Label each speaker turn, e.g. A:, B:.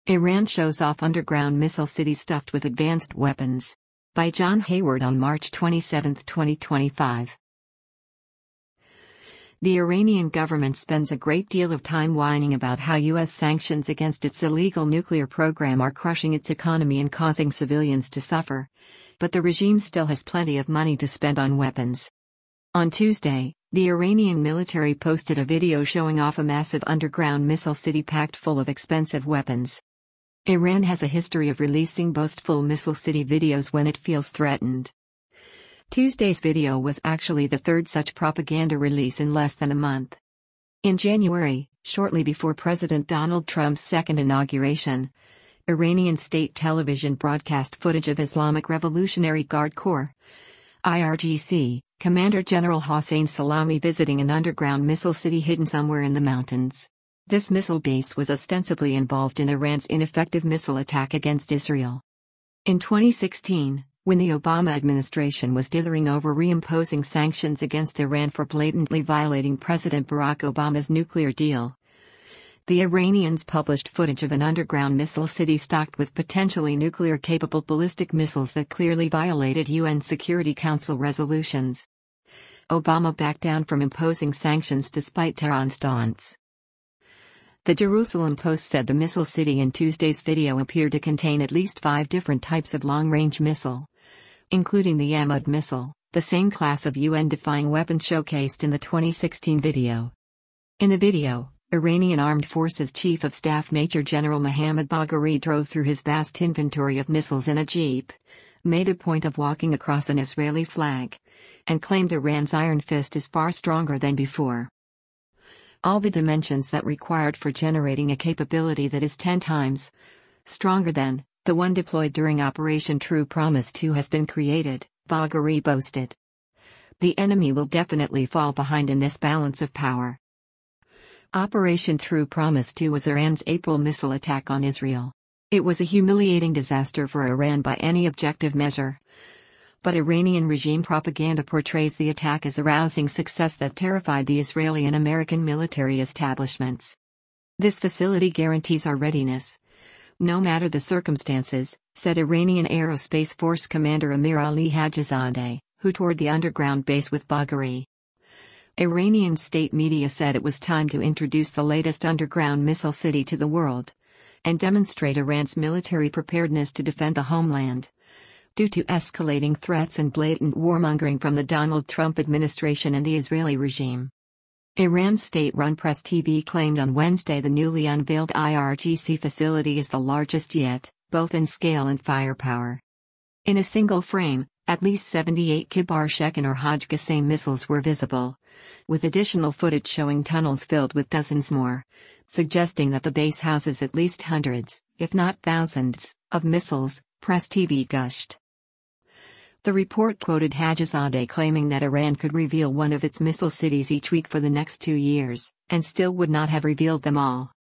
A: Iran shows off underground missile city stuffed with advanced weapons. By John Hayward on March 27, 2025. The Iranian government spends a great deal of time whining about how U.S. sanctions against its illegal nuclear program are crushing its economy and causing civilians to suffer. But the regime still has plenty of money to spend on weapons. On Tuesday, the Iranian military posted a video showing off a massive underground missile city packed full of expensive weapons. Iran has a history of releasing boastful missile city videos when it feels threatened. Tuesday's video was actually the third such propaganda release in less than a month. In January, shortly before President Donald Trump's second inauguration, Iranian state television broadcast footage of Islamic Revolutionary Guard Corps (IRGC) Commander General Hossein Salami visiting an underground missile city hidden somewhere in the mountains. This missile base was ostensibly involved in Iran's ineffective missile attack against Israel. In 2016, when the Obama administration was dithering over reimposing sanctions against Iran for blatantly violating President Barack Obama's nuclear deal, the Iranians published footage of an underground missile city stocked with potentially nuclear-capable ballistic missiles that clearly violated UN Security Council resolutions. Obama backed down from imposing sanctions despite Tehran's taunts. The Jerusalem Post said the missile city in Tuesday's video appeared to contain at least 5 different types of long-range missile, including the Ammud missile, the same class of UN-defying weapon showcased in the 2016 video. In the video, Iranian Armed Forces Chief of Staff Major General Mohammad Bagheri drove through his vast inventory of missiles in a jeep, made a point of walking across an Israeli flag, and claimed Iran's iron fist is far stronger than before. All the dimensions that required for generating a capability that is 10 times stronger than the one deployed during Operation True Promise 2 has been created, Bagheri boasted. The enemy will definitely fall behind in this balance of power. Operation True Promise 2 was Iran's April missile attack on Israel. It was a humiliating disaster for Iran by any objective measure. But Iranian regime propaganda portrays the attack as a rousing success that terrified the Israeli and American military establishments. This facility guarantees our readiness, no matter the circumstances, said Iranian Aerospace Force Commander Amir Ali Hajizadeh, who toured the underground base with Bagheri. Iranian state media said it was time to introduce the latest underground missile city to the world, and demonstrate Iran's military preparedness to defend the homeland, due to escalating threats and blatant warmongering from the Donald Trump administration and the Israeli regime. Iran's state-run Press TV claimed on Wednesday the newly unveiled IRGC facility is the largest yet, both in scale and firepower. In a single frame, at least 78 Kibar Shekin or Hajj Qasem missiles were visible, with additional footage showing tunnels filled with dozens more, suggesting that the base houses at least hundreds, if not thousands, of missiles, Press TV gushed. The report quoted Hajizadeh claiming that Iran could reveal one of its missile cities each week for the next 2 years, and still would not have revealed them all.